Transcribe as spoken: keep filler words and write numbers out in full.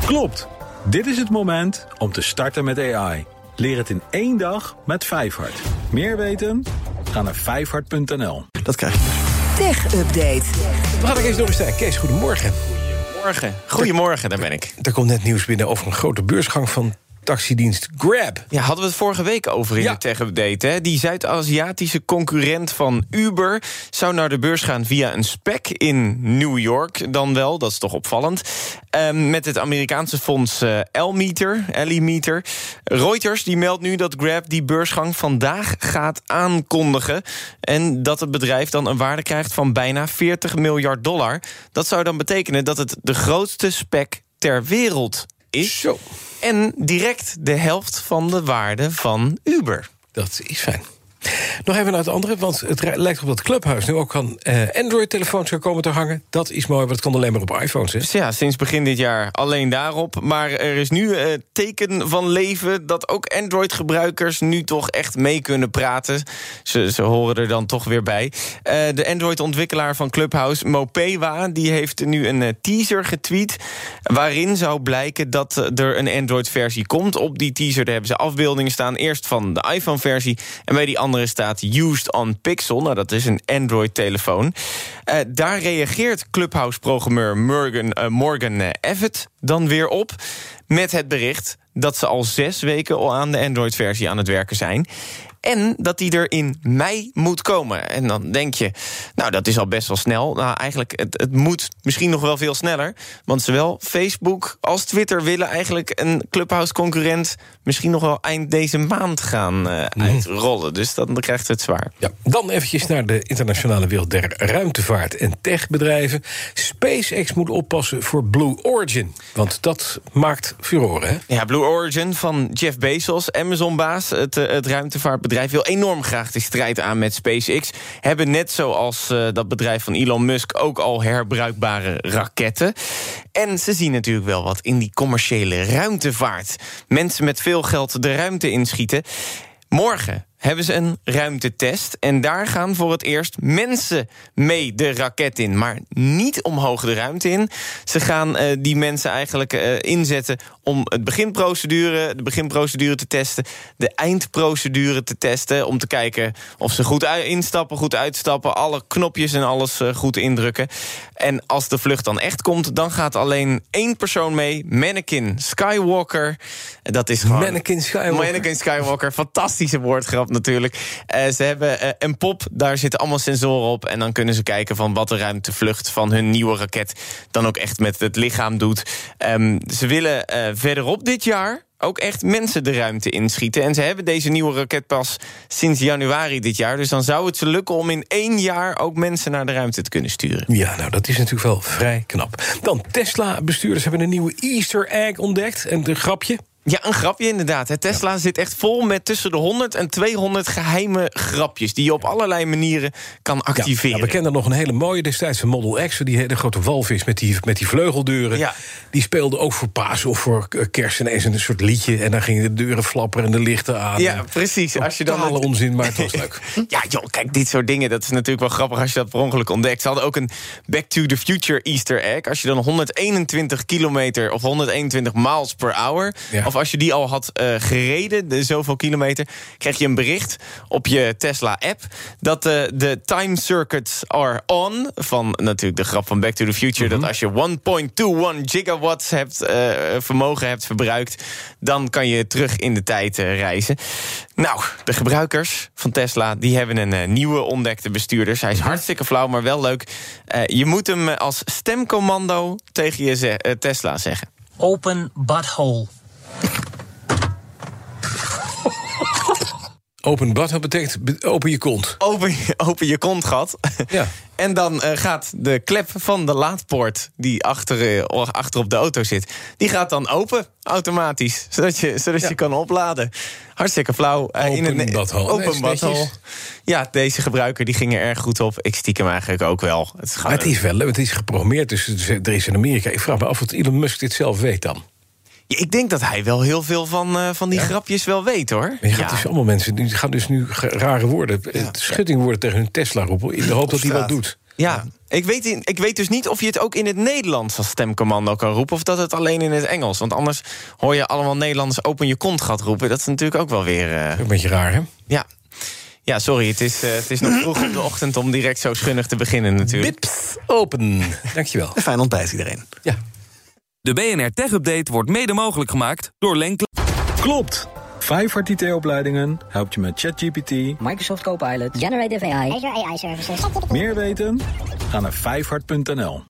Klopt. Dit is het moment om te starten met A I. Leer het in één dag met Vijfhart. Meer weten? Ga naar vijfhart punt n l. Dat krijg je. Tech Update. We gaan naar Kees Dorrestein. Kees, goedemorgen. Goedemorgen. Goedemorgen, daar ben ik. Er komt net nieuws binnen over een grote beursgang van taxidienst Grab. Ja, hadden we het vorige week over in ja. de Tech-update. Hè? Die Zuid-Aziatische concurrent van Uber zou naar de beurs gaan via een SPAC in New York dan wel. Dat is toch opvallend. Um, met het Amerikaanse fonds uh, L-Meter, L-Meter. Reuters die meldt nu dat Grab die beursgang vandaag gaat aankondigen. En dat het bedrijf dan een waarde krijgt van bijna veertig miljard dollar. Dat zou dan betekenen dat het de grootste SPAC ter wereld is. Zo. En direct de helft van de waarde van Uber. Dat is fijn. Nog even naar het andere, want het lijkt erop dat Clubhouse nu ook aan uh, Android-telefoons zou komen te hangen. Dat is mooi, want het kan alleen maar op iPhones. Hè? Dus ja, sinds begin dit jaar alleen daarop. Maar er is nu uh, teken van leven dat ook Android-gebruikers nu toch echt mee kunnen praten. Ze, ze horen er dan toch weer bij. Uh, de Android-ontwikkelaar van Clubhouse, Mopewa, die heeft nu een uh, teaser getweet waarin zou blijken dat uh, er een Android-versie komt. Op die teaser daar hebben ze afbeeldingen staan. Eerst van de iPhone-versie en bij die andere staat Used on Pixel. Nou, dat is een Android-telefoon. Uh, daar reageert Clubhouse-programmeur Morgan, uh, Morgan uh, Evett dan weer op met het bericht dat ze al zes weken al aan de Android-versie aan het werken zijn. En dat die er in mei moet komen. En dan denk je, nou, dat is al best wel snel. Nou, eigenlijk, het, het moet misschien nog wel veel sneller. Want zowel Facebook als Twitter willen eigenlijk een Clubhouse-concurrent misschien nog wel eind deze maand gaan uh, mm. uitrollen. Dus dan, dan krijgt het zwaar. Ja, dan eventjes naar de internationale wereld der ruimtevaart en techbedrijven. SpaceX moet oppassen voor Blue Origin. Want dat maakt furoren, hè? Ja, Blue Origin van Jeff Bezos, Amazon-baas, het, het ruimtevaartbedrijf, wil enorm graag de strijd aan met SpaceX. Hebben net zoals uh, dat bedrijf van Elon Musk ook al herbruikbare raketten. En ze zien natuurlijk wel wat in die commerciële ruimtevaart. Mensen met veel geld de ruimte inschieten. Morgen hebben ze een ruimtetest en daar gaan voor het eerst mensen mee de raket in. Maar niet omhoog de ruimte in. Ze gaan uh, die mensen eigenlijk uh, inzetten om het beginprocedure, de beginprocedure te testen, de eindprocedure te testen, om te kijken of ze goed instappen, goed uitstappen, alle knopjes en alles uh, goed indrukken. En als de vlucht dan echt komt, dan gaat alleen één persoon mee, Mannequin Skywalker. Dat is gewoon Mannequin Skywalker. Mannequin Skywalker, fantastische woordgrap natuurlijk. Uh, ze hebben uh, een pop, daar zitten allemaal sensoren op en dan kunnen ze kijken van wat de ruimtevlucht van hun nieuwe raket dan ook echt met het lichaam doet. Um, ze willen uh, verderop dit jaar ook echt mensen de ruimte inschieten. En ze hebben deze nieuwe raket pas sinds januari dit jaar. Dus dan zou het ze lukken om in één jaar ook mensen naar de ruimte te kunnen sturen. Ja, nou, dat is natuurlijk wel vrij knap. Dan, Tesla-bestuurders hebben een nieuwe Easter egg ontdekt. En een grapje. Ja, een grapje inderdaad. Tesla ja. zit echt vol met tussen de honderd en tweehonderd geheime grapjes die je op allerlei manieren kan activeren. Ja, ja, we kennen nog een hele mooie destijds van Model X, die hele grote walvis met die, met die vleugeldeuren. Ja. Die speelde ook voor Pasen of voor kerst ineens een soort liedje. En dan gingen de deuren flapperen en de lichten aan. Ja, precies. Als je dan alle onzin, maar het was leuk. Ja, joh, kijk, dit soort dingen, dat is natuurlijk wel grappig als je dat per ongeluk ontdekt. Ze hadden ook een Back to the Future Easter egg. Als je dan honderdeenentwintig kilometer of honderdeenentwintig miles per hour, ja. of als je die al had uh, gereden, de zoveel kilometer, krijg je een bericht op je Tesla-app dat uh, de time circuits are on, van natuurlijk de grap van Back to the Future, mm-hmm. dat als je één komma eenentwintig gigawatts hebt, uh, vermogen hebt verbruikt, dan kan je terug in de tijd uh, reizen. Nou, de gebruikers van Tesla, die hebben een uh, nieuwe ontdekte bestuurders. Hij is hartstikke flauw, maar wel leuk. Uh, je moet hem als stemcommando tegen je ze- uh, Tesla zeggen. Open butthole. Open butthole betekent open je kont. Open, open je kontgat. Ja. En dan uh, gaat de klep van de laadpoort die achter, uh, achter op de auto zit, die gaat dan open automatisch, zodat je, zodat ja. je kan opladen. Hartstikke flauw. Uh, open in een butthole. Open nee, butthole. Ja, deze gebruiker die ging er erg goed op. Ik stiekem eigenlijk ook wel. Het is, maar het is wel leuk, het is geprogrammeerd, dus er is in Amerika. Ik vraag me af of Elon Musk dit zelf weet dan. Ja, ik denk dat hij wel heel veel van, uh, van die ja? grapjes wel weet, hoor. Je gaat ja. dus allemaal mensen die gaan dus nu rare woorden, ja. schuttingwoorden tegen hun Tesla roepen in de hoop dat hij wat doet. Ja, ik weet, in, ik weet dus niet of je het ook in het Nederlands als stemcommando kan roepen, of dat het alleen in het Engels. Want anders hoor je allemaal Nederlanders open je kont gaat roepen. Dat is natuurlijk ook wel weer... Uh... Een beetje raar, hè? Ja. Ja, sorry, het is, uh, het is nog vroeg op de ochtend om direct zo schunnig te beginnen natuurlijk. Bips open. Dankjewel. Een fijn ontbijt iedereen. Ja. De B N R Tech Update wordt mede mogelijk gemaakt door Lenklen. Klopt! Vijfhart I T-opleidingen helpt je met ChatGPT, Microsoft Copilot, Generative A I, Azure A I Services. Meer weten? Ga naar vijfhart punt n l.